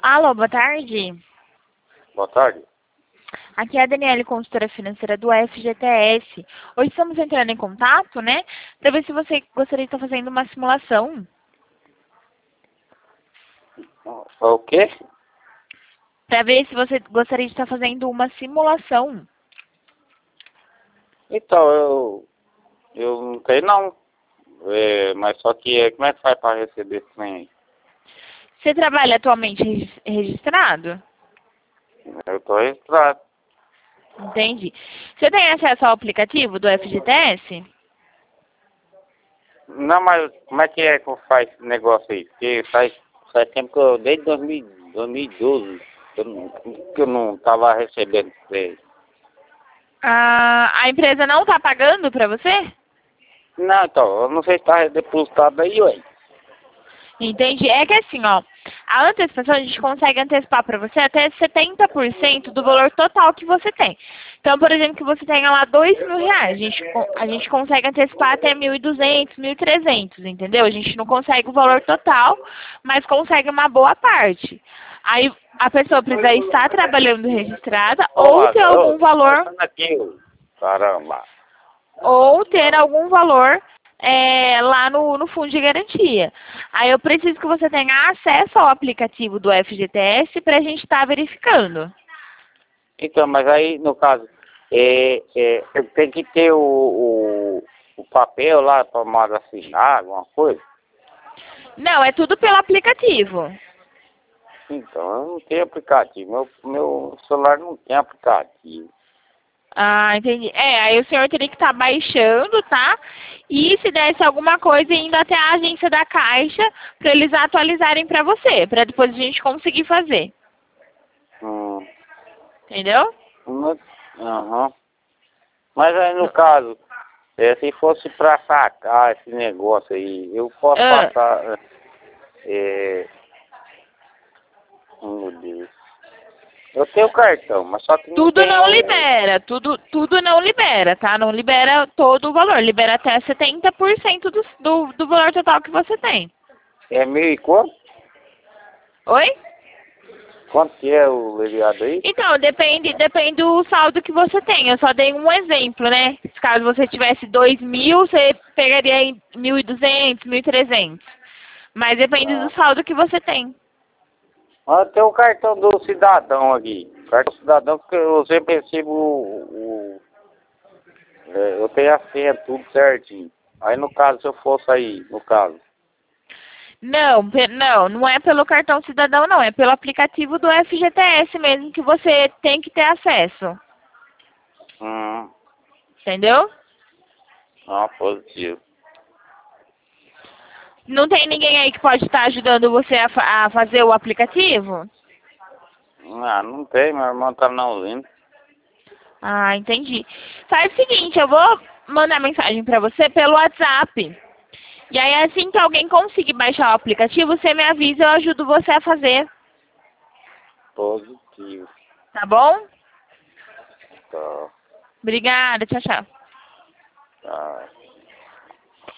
Alô, boa tarde. Boa tarde. Aqui é a Daniele, consultora financeira do FGTS. Hoje estamos entrando em contato, né? Para ver se você gostaria de estar fazendo uma simulação. O quê? Para ver se você gostaria de estar fazendo uma simulação. Então, eu não tenho não. Mas só que como é que faz para receber esse trem aí? Você trabalha atualmente registrado? Eu tô registrado. Entendi. Você tem acesso ao aplicativo do FGTS? Não, mas como é que faz esse negócio aí? Porque faz tempo que desde 2012, que eu não tava recebendo isso aí. A empresa não está pagando para você? Não, então, eu não sei se tá depositado aí, ué. Entendi. É que assim, ó, a antecipação a gente consegue antecipar para você até 70% do valor total que você tem. Então, por exemplo, que você tenha lá R$ 2.000, a gente consegue antecipar até 1.200, 1.300, entendeu? A gente não consegue o valor total, mas consegue uma boa parte. Aí a pessoa precisa estar trabalhando registrada ou ter algum valor, Tô aqui, ô. Caramba. lá no fundo de garantia. Aí eu preciso que você tenha acesso ao aplicativo do FGTS para a gente estar verificando. Então, mas aí, no caso, tem que ter o papel lá para mais assinar, alguma coisa. Não, é tudo pelo aplicativo. Então, eu não tenho aplicativo. Meu celular não tem aplicativo. Ah, entendi. Aí o senhor teria que estar baixando, tá? E se desse alguma coisa, indo até a agência da Caixa para eles atualizarem para você, para depois a gente conseguir fazer. Hum, Entendeu? aham. Mas aí, no caso, se fosse para sacar esse negócio aí, eu posso Ah, passar... Meu Deus. Eu tenho cartão, mas só que não tudo tem não o... libera, tudo não libera, tá? Não libera todo o valor, libera até 70% do valor total que você tem. É mil e quanto? Oi? Quanto que é o leviado aí? Então, depende do saldo que você tem. Eu só dei um exemplo, né? Caso você tivesse 2.000, você pegaria em 1.200, 1.300. Mas depende do Ah. saldo que você tem. Mas tem o cartão do cidadão aqui. O cartão do cidadão, porque eu sempre recebo eu tenho a senha, tudo certinho. Aí no caso, se eu fosse aí, no caso. Não, não é pelo cartão cidadão, não. É pelo aplicativo do FGTS mesmo que você tem que ter acesso. Hum, Entendeu? positivo. Não tem ninguém aí que pode estar ajudando você a fazer o aplicativo? Ah, não tem, meu irmão tá na usina. Ah, entendi. Faz o seguinte, eu vou mandar mensagem pra você pelo WhatsApp. E aí, assim que alguém conseguir baixar o aplicativo, você me avisa e eu ajudo você a fazer. Positivo. Tá bom? Tá, Obrigada, tchau, tchau. tá.